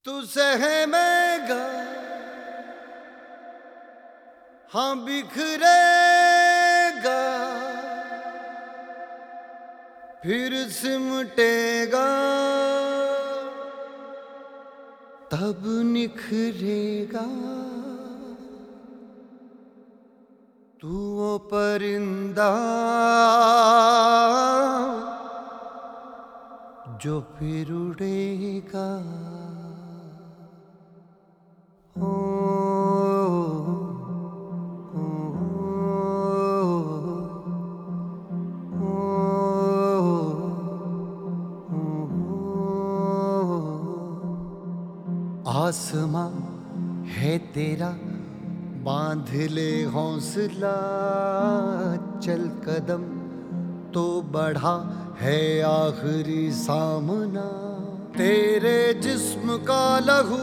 तू सहमेगा, हाँ बिखरेगा, फिर सिमटेगा, तब निखरेगा। तू वो परिंदा जो फिर उड़ेगा। ओ, ओ, ओ, आसमां है तेरा, बांध ले हौसला, चल कदम तो बढ़ा है आखिरी सामना। तेरे जिस्म का लहू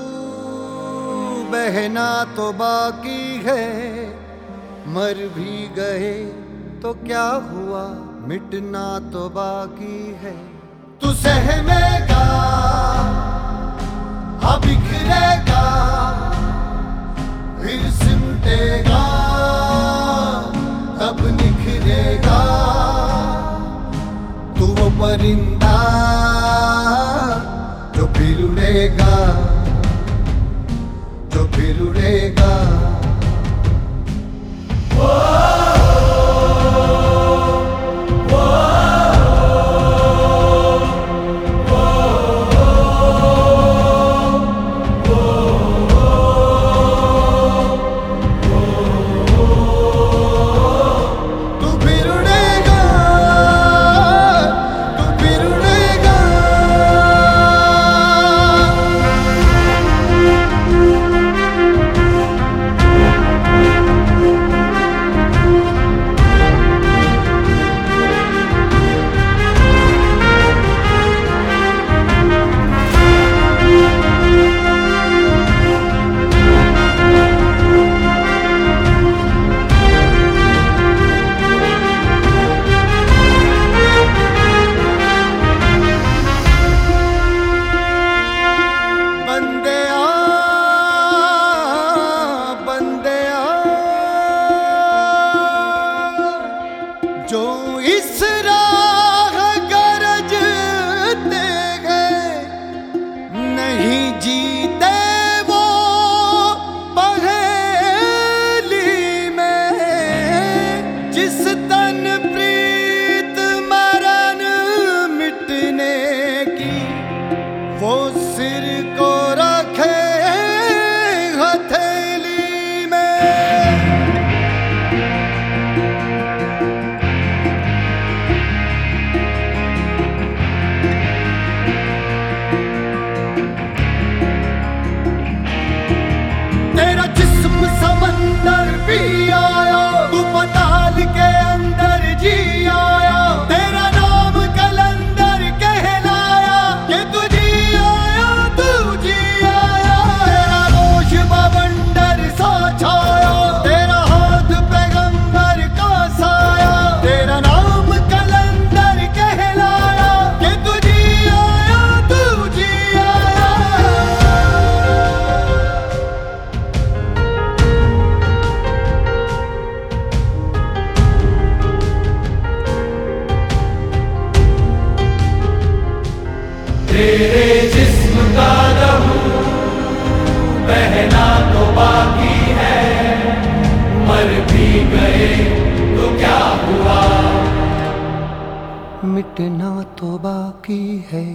बहना तो बाकी है, मर भी गए तो क्या हुआ, मिटना तो बाकी है। तू सहमेगा, हाँ बिखरेगा, फिर सिमटेगा, तब निखरेगा। तू वो परिंदा जो फिर उड़ेगा, जो फिर उड़ेगा। जो इस राह गरजते गए, नहीं जीते वो पहेली में। जिस तन प्रीत मरण मिटने की, वो सिर को रखे हथेली में। समंदर भी आया, तू पताल के अंदर जी आया। तेरा नाम कलंदर कहलाया, कि तू जी आया, तू जी आया। तेरा रोश बवंडर सा छाया, तेरा हाथ पैगंबर का साया। तेरा नाम कलंदर कहलाया, कि तू जी आया, तू जी आया। तेरे जिस्म का लहू बहना तो बाकी है, मर भी गए तो क्या हुआ, मिटना तो बाकी है,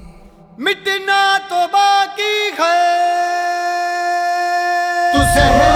मिटना तो बाकी है। तू